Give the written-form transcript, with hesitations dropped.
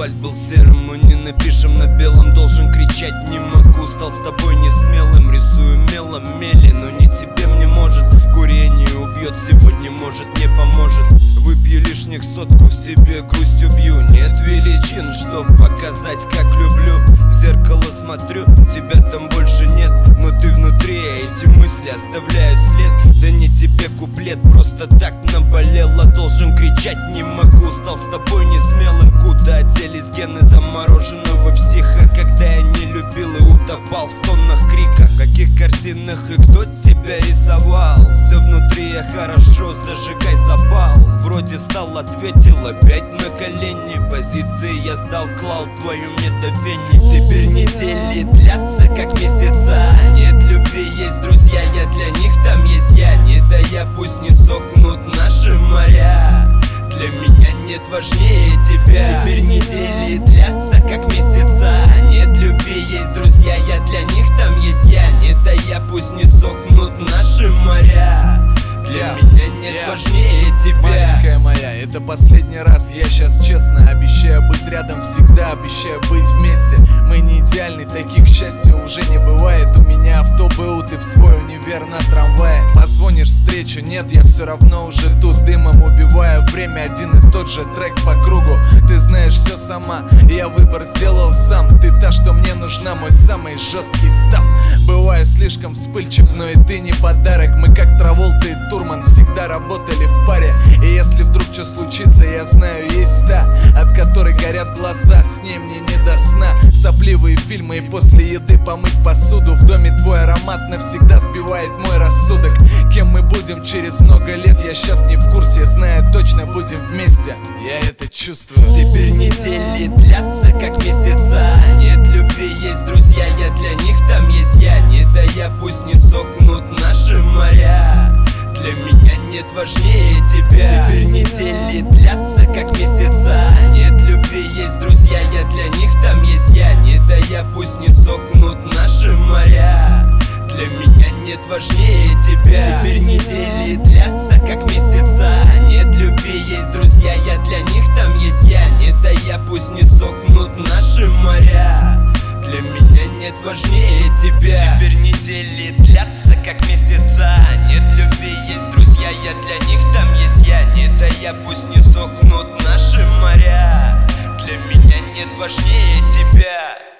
асфальт был серым, мы не напишем на белом. Должен кричать, не могу, стал с тобой не смелым. Рисую мелом мели, но не тебе, мне может. Курение убьет сегодня, может не поможет. Выпью лишних сотку, в себе грусть убью. Нет величин, чтоб показать, как люблю. В зеркало смотрю, тебя там больше нет, но ты внутри, эти мысли оставляют след. Да не тебе куплет, просто так наболело. Должен кричать, не могу, стал с тобой не смелым. Куда делись гены замороженного психа, когда я не любил и утопал в стонах крика? В каких картинах и кто тебя рисовал? Все внутри я хорошо, зажигай запал. Вроде встал, ответил, опять на колени. Позиции я сдал, клал твою мне до фени. Теперь недели длятся, как месяца. Нет любви, есть друзья, я для них, там есть я. Не дая, пусть не сохнут наши моря. Для меня нет важнее тебя. Теперь недели длятся, как месяца. Нет любви, есть друзья, я для них, там есть я. Не дая, пусть не сохнут наши моря. Для меня нет важнее тебя. Маленькая моя, это последний раз, я сейчас честно обещаю быть рядом всегда, обещаю быть вместе. Мы не идеальны, таких, к счастью, уже не бывает. У меня авто БУ, ты в свой универ на трамвае. Позвонишь встречу, нет, я все равно уже тут. Дымом убиваю время, один и тот же трек по кругу. Ты знаешь все сама, я выбор сделал сам. Ты та, что мне нужна, мой самый жесткий став. Бываю слишком вспыльчив, но и ты не подарок. Мы как Траволта и Турман всегда работали в паре. И если вдруг что случится, я знаю, есть та, от которой горят глаза, с ней мне не до сна. Сопливые фильмы и после еды помыть посуду. В доме твой аромат навсегда сбивает мой рассудок. Кем мы будем через много лет, я сейчас не в курсе. Знаю, точно будем вместе, я это чувствую. Теперь недели длятся, как месяца. Нет любви, есть друзья, я для них, там есть я. Не дая, пусть не сохнут наши моря. Для меня нет важнее тебя. Теперь недели длятся, как месяца. Нет любви, есть друзья, я для них, там есть я. Не дая, пусть не сохнут наши моря. Для меня нет важнее тебя. Теперь недели длятся, как месяца. Нет любви, есть друзья, я для них, там есть я. Не дая, пусть не сохнут наши моря. Для меня нет важнее тебя. Теперь недели длятся, как месяца. Нет любви, есть друзья, я для них, там есть я. Не дая, пусть не сохнут наши моря. Для меня нет важнее тебя.